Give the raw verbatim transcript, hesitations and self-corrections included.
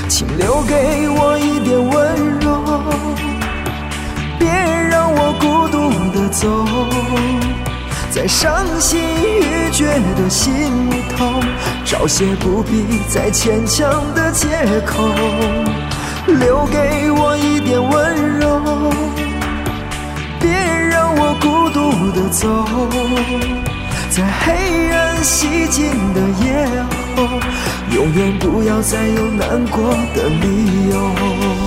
请留给我一点温柔，别让我孤独地走，在伤心欲绝的心头，找些不必再牵强的借口，留给我一点温柔，别让我孤独地走，在黑暗袭境的夜后，永远不要再有难过的理由。